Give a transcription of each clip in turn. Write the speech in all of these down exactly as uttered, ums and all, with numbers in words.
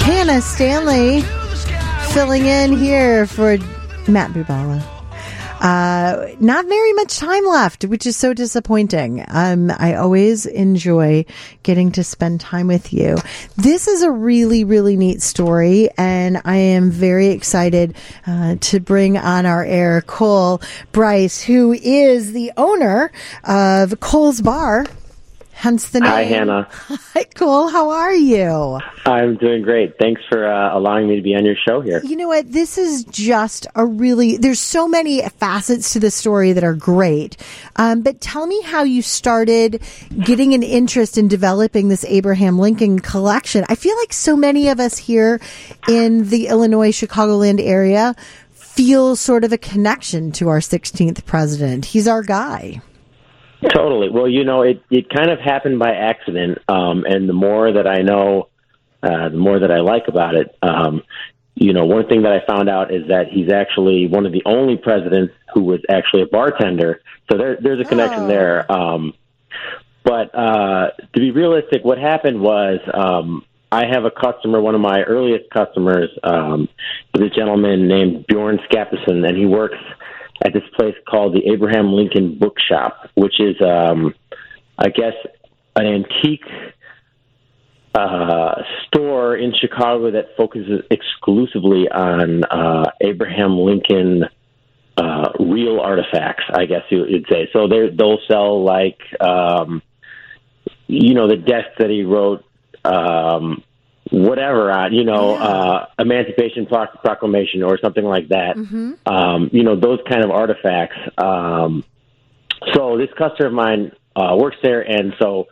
Hannah Stanley filling in here for Matt Bubala. Uh, not very much time left, which is so disappointing. Um, I always enjoy getting to spend time with you. This is a really, really neat story, and I am very excited uh, to bring on our air Cole Bryce, who is the owner of Cole's Bar. Hence the name. Hi, Hannah. Hi, Cole. How are you? I'm doing great. Thanks for uh, allowing me to be on your show here. You know what? This is just a really, there's so many facets to the story that are great. Um, but tell me how you started getting an interest in developing this Abraham Lincoln collection. I feel like so many of us here in the Illinois, Chicagoland area feel sort of a connection to our sixteenth president. He's our guy. Totally. Well, you know, it, it kind of happened by accident, um, and the more that I know, uh, the more that I like about it. Um, you know, one thing that I found out is that he's actually one of the only presidents who was actually a bartender, so there, there's a connection oh. there. Um, but uh, to be realistic, what happened was um, I have a customer, one of my earliest customers, um, is a gentleman named Bjorn Skapison, and he works at this place called the Abraham Lincoln Bookshop, which is, um, I guess, an antique uh, store in Chicago that focuses exclusively on uh, Abraham Lincoln uh, real artifacts, I guess you would say. So they'll sell, like, um, you know, the desk that he wrote, um, whatever on, you know, yeah. uh, Emancipation Proclamation or something like that. Mm-hmm. Um, you know, those kind of artifacts. Um, so this customer of mine uh, works there, and so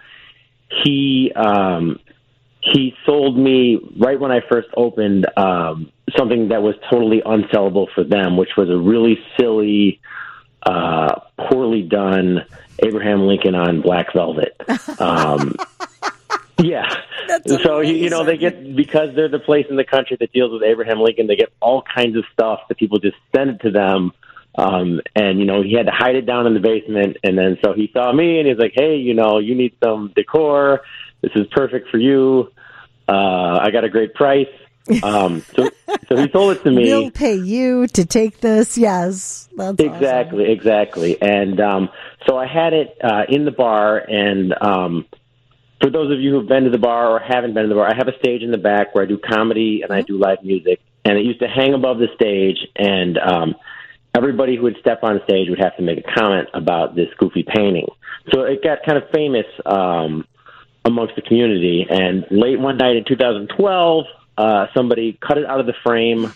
he um, he sold me right when I first opened um, something that was totally unsellable for them, which was a really silly, uh, poorly done Abraham Lincoln on black velvet. Um, yeah. So, you, you know, they get, because they're the place in the country that deals with Abraham Lincoln, they get all kinds of stuff that people just send it to them. Um, and, you know, he had to hide it down in the basement. And then so he saw me and he's like, hey, you know, you need some decor. This is perfect for you. Uh, I got a great price. Um, so, so he sold it to me. We'll pay you to take this. Yes. That's exactly, awesome. exactly. And um, so I had it uh, in the bar, and um, for those of you who've been to the bar or haven't been to the bar, I have a stage in the back where I do comedy and I do live music, and it used to hang above the stage, and um, everybody who would step on stage would have to make a comment about this goofy painting. So it got kind of famous um, amongst the community, and late one night in two thousand twelve, uh, somebody cut it out of the frame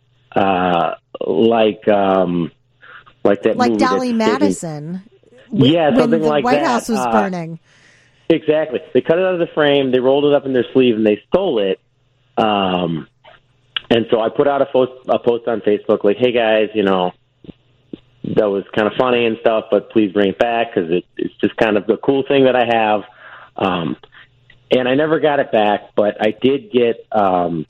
uh, like um, like that like movie Dolly Madison. When, yeah, something when the like White that. House was uh, burning. Exactly. They cut it out of the frame, they rolled it up in their sleeve, and they stole it. Um, and so I put out a post, a post on Facebook like, hey, guys, you know, that was kind of funny and stuff, but please bring it back because it, it's just kind of the cool thing that I have. Um, and I never got it back, but I did get um,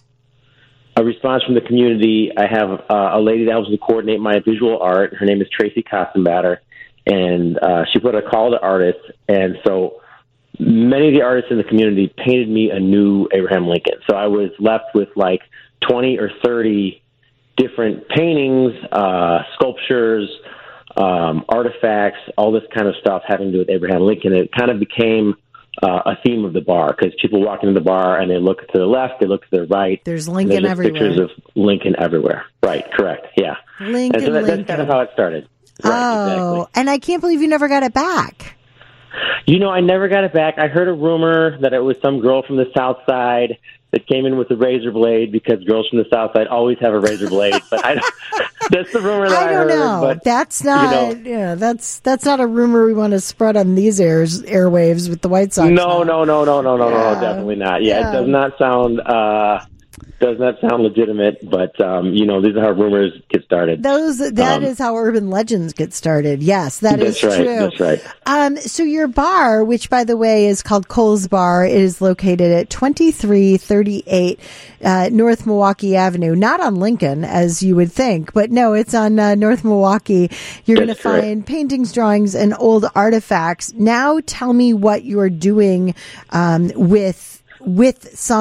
a response from the community. I have uh, a lady that helps me coordinate my visual art. Her name is Tracy Kostenbatter, and uh, she put a call to artists. And so many of the artists in the community painted me a new Abraham Lincoln. So I was left with like twenty or thirty different paintings, uh, sculptures, um, artifacts, all this kind of stuff having to do with Abraham Lincoln. It kind of became uh, a theme of the bar because people walk into the bar and they look to the left, they look to the right. There's Lincoln there's everywhere. Pictures of Lincoln everywhere. Right, correct, yeah. Lincoln, and so that, Lincoln. That's kind of how it started. Right, oh, exactly. And I can't believe you never got it back. You know, I never got it back. I heard a rumor that it was some girl from the South Side that came in with a razor blade because girls from the South Side always have a razor blade. But I don't, that's the rumor that I, I don't heard. know. But, that's not. You know, yeah, that's that's not a rumor we want to spread on these airs airwaves with the White Sox. No, now. no, no, no, no, no, yeah. no, definitely not. Yeah, yeah, it does not sound. Uh, does not sound legitimate, but um, you know, these are how rumors get started. Those that um, is how urban legends get started. Yes, that that's is right, true. That's right. Um, so your bar, which by the way is called Cole's Bar, is located at twenty-three thirty-eight uh, North Milwaukee Avenue, not on Lincoln as you would think, but no, it's on uh, North Milwaukee. You're going to find paintings, drawings, and old artifacts. Now, tell me what you're doing um, with with some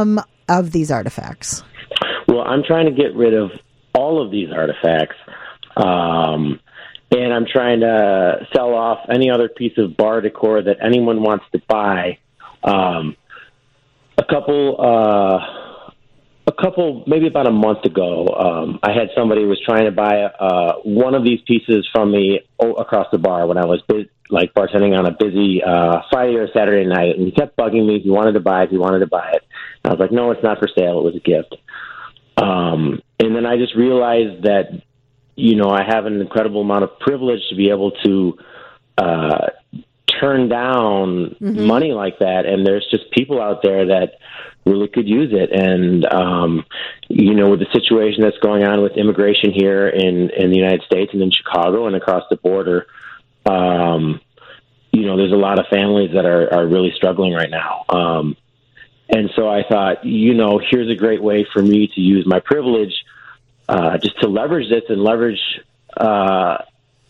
of these artifacts? Well, I'm trying to get rid of all of these artifacts, um, and I'm trying to sell off any other piece of bar decor that anyone wants to buy. Um, a couple, uh, a couple, maybe about a month ago, um, I had somebody who was trying to buy uh, one of these pieces from me across the bar when I was bu- like bartending on a busy uh, Friday or Saturday night, and he kept bugging me. He wanted to buy it. He wanted to buy it. And I was like, no, it's not for sale. It was a gift. Um, and then I just realized that, you know, I have an incredible amount of privilege to be able to uh, turn down mm-hmm. money like that. And there's just people out there that really could use it. And, um, you know, with the situation that's going on with immigration here in, in the United States and in Chicago and across the border, um, you know, there's a lot of families that are, are really struggling right now. Um, And so I thought, you know, here's a great way for me to use my privilege uh, just to leverage this and leverage, uh,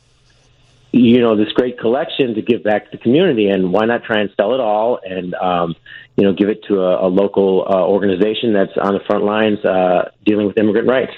you know, this great collection to give back to the community. And why not try and sell it all and, um, you know, give it to a, a local uh, organization that's on the front lines uh, dealing with immigrant rights.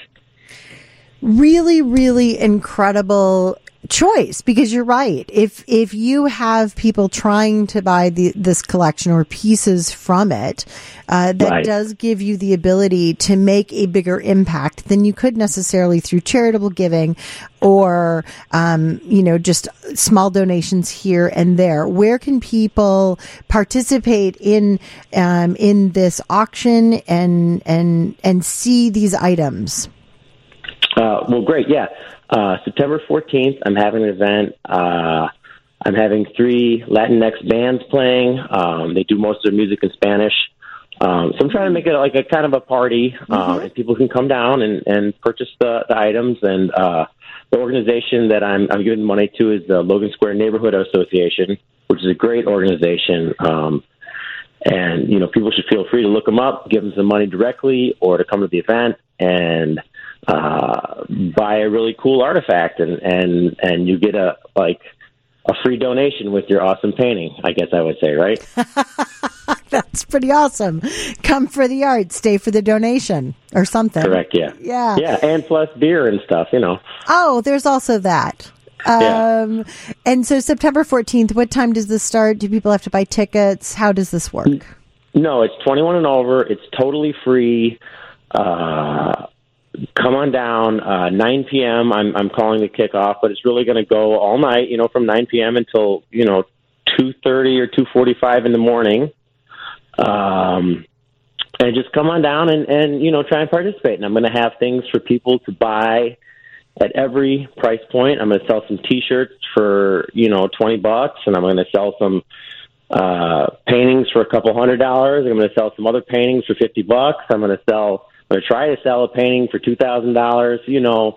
Really, really incredible choice, because you're right. If if you have people trying to buy the, this collection or pieces from it, uh, that right. does give you the ability to make a bigger impact than you could necessarily through charitable giving or, um, you know, just small donations here and there. Where can people participate in um, in this auction and and and see these items? Uh, well, great. Yeah. Uh, September fourteenth, I'm having an event. Uh, I'm having three Latinx bands playing. Um, they do most of their music in Spanish. Um, so I'm trying to make it like a kind of a party, um, mm-hmm. and people can come down and, and purchase the, the items. And uh, the organization that I'm, I'm giving money to is the Logan Square Neighborhood Association, which is a great organization. Um, and, you know, people should feel free to look them up, give them some money directly, or to come to the event and uh, buy a really cool artifact, and, and, and you get a, like a free donation with your awesome painting, I guess I would say, right? That's pretty awesome. Come for the art, stay for the donation or something. Correct. Yeah. Yeah. Yeah. And plus beer and stuff, you know. Oh, there's also that. Yeah. Um, and so September fourteenth, what time does this start? Do people have to buy tickets? How does this work? No, it's twenty-one and over. It's totally free. Uh, come on down, uh, nine p.m. I'm, I'm calling the kickoff, but it's really going to go all night, you know, from nine p.m. until, you know, two thirty or two forty-five in the morning. Um, and just come on down and, and, you know, try and participate. And I'm going to have things for people to buy at every price point. I'm going to sell some T-shirts for, you know, twenty bucks, and I'm going to sell some uh, paintings for a couple hundred dollars. I'm going to sell some other paintings for fifty bucks. I'm going to sell, I'm going to try to sell a painting for two thousand dollars. You know,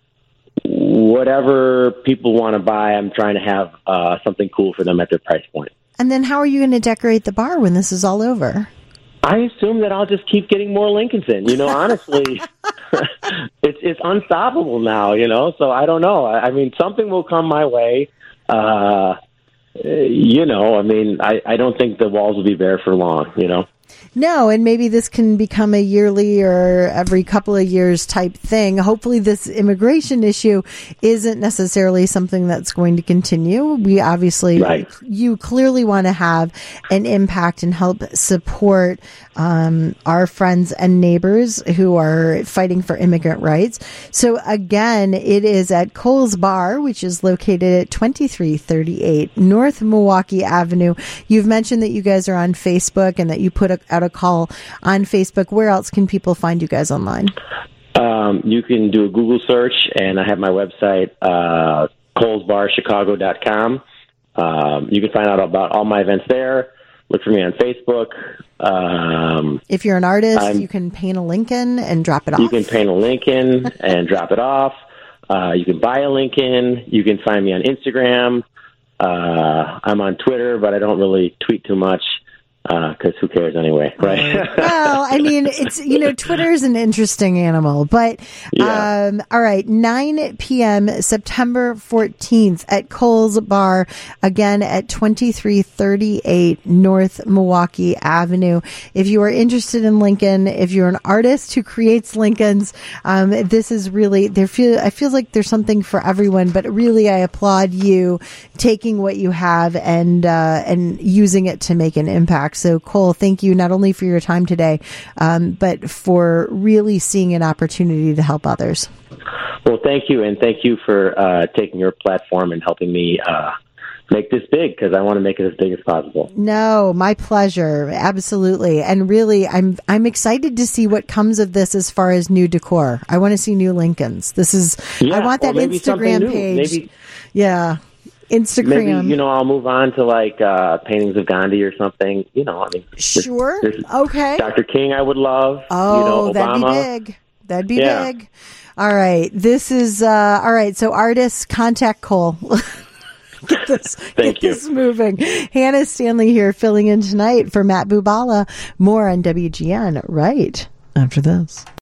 whatever people want to buy, I'm trying to have uh, something cool for them at their price point. And then how are you going to decorate the bar when this is all over? I assume that I'll just keep getting more Lincolns in. You know, honestly, it's it's unstoppable now, you know, so I don't know. I, I mean, something will come my way. Uh, you know, I mean, I, I don't think the walls will be bare for long, you know. No, and maybe this can become a yearly or every couple of years type thing. Hopefully this immigration issue isn't necessarily something that's going to continue. We obviously, right. you clearly want to have an impact and help support um, our friends and neighbors who are fighting for immigrant rights. So again, it is at Cole's Bar, which is located at twenty-three thirty-eight North Milwaukee Avenue. You've mentioned that you guys are on Facebook and that you put a, out a call on Facebook. Where else can people find you guys online? Um, you can do a Google search, and I have my website, uh, coles bar chicago dot com. Um, you can find out about all my events there. Look for me on Facebook. Um, if you're an artist, I'm, you can paint a Lincoln and drop it off. You can paint a Lincoln and drop it off. Uh, you can buy a Lincoln. You can find me on Instagram. Uh, I'm on Twitter, but I don't really tweet too much. because uh, who cares anyway, right? Right. Well, I mean, it's, you know, Twitter is an interesting animal, but, yeah. um, all right, nine p.m. September fourteenth at Cole's Bar, again at twenty-three thirty-eight North Milwaukee Avenue. If you are interested in Lincoln, if you're an artist who creates Lincolns, um, this is really, there feel, I feel like there's something for everyone, but really I applaud you taking what you have and, uh, and using it to make an impact. So, Cole, thank you not only for your time today, um, but for really seeing an opportunity to help others. Well, thank you, and thank you for uh, taking your platform and helping me uh, make this big, because I want to make it as big as possible. No, my pleasure. Absolutely. And really, I'm I'm excited to see what comes of this as far as new decor. I want to see new Lincolns. This is, yeah, I want that Instagram page. Maybe, yeah. Instagram. Maybe, you know, I'll move on to like uh, paintings of Gandhi or something. You know, I mean, sure. There's, there's okay. Doctor King, I would love. Oh, you know, that'd Obama. be big. That'd be yeah. big. All right. This is, uh, all right. So artists, contact Cole. Get this, Thank get you. this moving. Hannah Stanley here filling in tonight for Matt Bubala. More on W G N right after this.